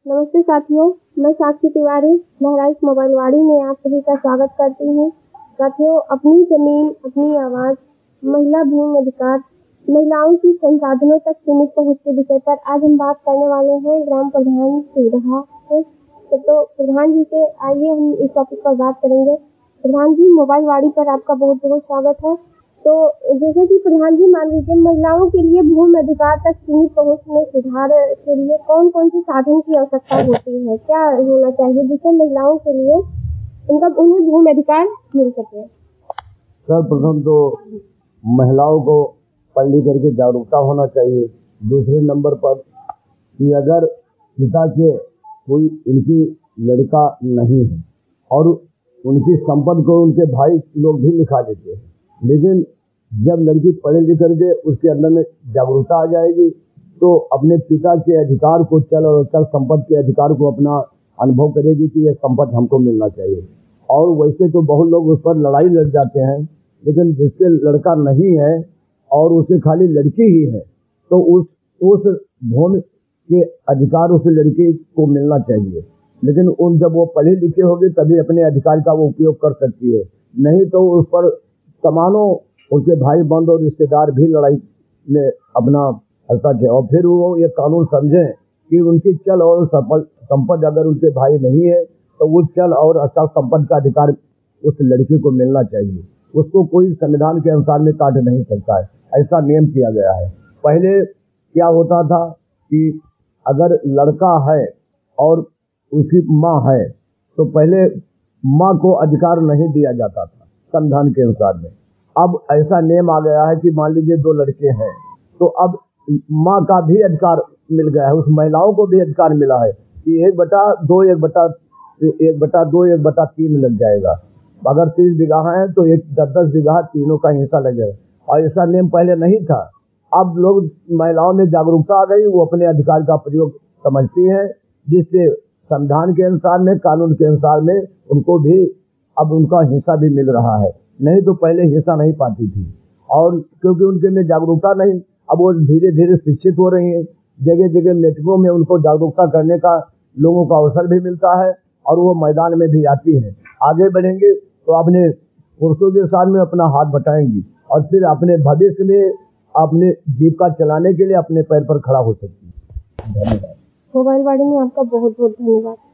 नमस्ते साथियों, मैं साक्षी तिवारी बहराइच मोबाइल वाड़ी में आप सभी का स्वागत करती हूँ। साथियों, अपनी जमीन, अपनी आवाज़, महिला भूमि अधिकार, महिलाओं की संसाधनों तक सीमित पहुँच के विषय पर आज हम बात करने वाले हैं ग्राम प्रधान सुरहा से। तो प्रधान जी से आइए हम इस टॉपिक पर बात करेंगे। प्रधान जी, मोबाइल वाड़ी पर आपका बहुत बहुत स्वागत है। तो जैसे कि प्रधान जी, मान लीजिए महिलाओं के लिए भूमि अधिकार तक सीमित पहुँच में सुधार के लिए कौन कौन से साधन की आवश्यकता होती है, क्या होना चाहिए जिससे महिलाओं के लिए उन्हें भूमि अधिकार मिल सके? सर्वप्रथम तो महिलाओं को पढ़ लिख करके जागरूकता होना चाहिए। दूसरे नंबर पर कि अगर पिता के कोई उनकी लड़का नहीं है और उनकी संपत्ति को उनके भाई लोग भी लिखा देते हैं, लेकिन जब लड़की पढ़े लिख करके उसके अंदर में जागरूकता आ जाएगी तो अपने पिता के अधिकार को चल और अचल संपत्ति के अधिकार को अपना अनुभव करेगी कि यह संपत्ति हमको मिलना चाहिए। और वैसे तो बहुत लोग उस पर लड़ाई लड़ जाते हैं, लेकिन जिसके लड़का नहीं है और उसे खाली लड़की ही है तो उस भूमि के अधिकार उस लड़की को मिलना चाहिए। लेकिन जब वो पढ़ी लिखी होगी तभी अपने अधिकार का वो उपयोग कर सकती है, नहीं तो उस पर तमामों उनके भाई बंधु और रिश्तेदार भी लड़ाई में अपना हस्तक्षेप है। और फिर वो ये कानून समझें कि उनकी चल और संपत्ति अगर उनके भाई नहीं है तो वो चल और अचल संपत्ति का अधिकार उस लड़की को मिलना चाहिए। उसको कोई संविधान के अनुसार में काट नहीं सकता है, ऐसा नियम किया गया है। पहले क्या होता था कि अगर लड़का है और उसकी माँ है तो पहले माँ को अधिकार नहीं दिया जाता था संविधान के अनुसार में। अब ऐसा नियम आ गया है कि मान लीजिए दो लड़के हैं तो अब माँ का भी अधिकार मिल गया है, उस महिलाओं को भी अधिकार मिला है कि 1/2 1/3 लग जाएगा। अगर 30 बीघा है तो 10 बीघा तीनों का हिस्सा लग जाएगा। और ऐसा नियम पहले नहीं था। अब लोग महिलाओं में जागरूकता आ गई, वो अपने अधिकार का प्रयोग समझती हैं, जिससे संविधान के अनुसार में, कानून के अनुसार में उनको भी अब उनका हिस्सा भी मिल रहा है, नहीं तो पहले हिस्सा नहीं पाती थी। और क्योंकि उनके में जागरूकता नहीं, अब वो धीरे धीरे शिक्षित हो रही हैं। जगह जगह मीटिंगों में उनको जागरूकता करने का लोगों को अवसर भी मिलता है और वो मैदान में भी आती हैं। आगे बढ़ेंगे तो अपने पुरुषों के साथ में अपना हाथ बटाएंगी और फिर अपने भविष्य में अपने जीविका चलाने के लिए अपने पैर पर खड़ा हो सकती है। धन्यवाद। मोबाइल वाड़ी में आपका बहुत बहुत धन्यवाद।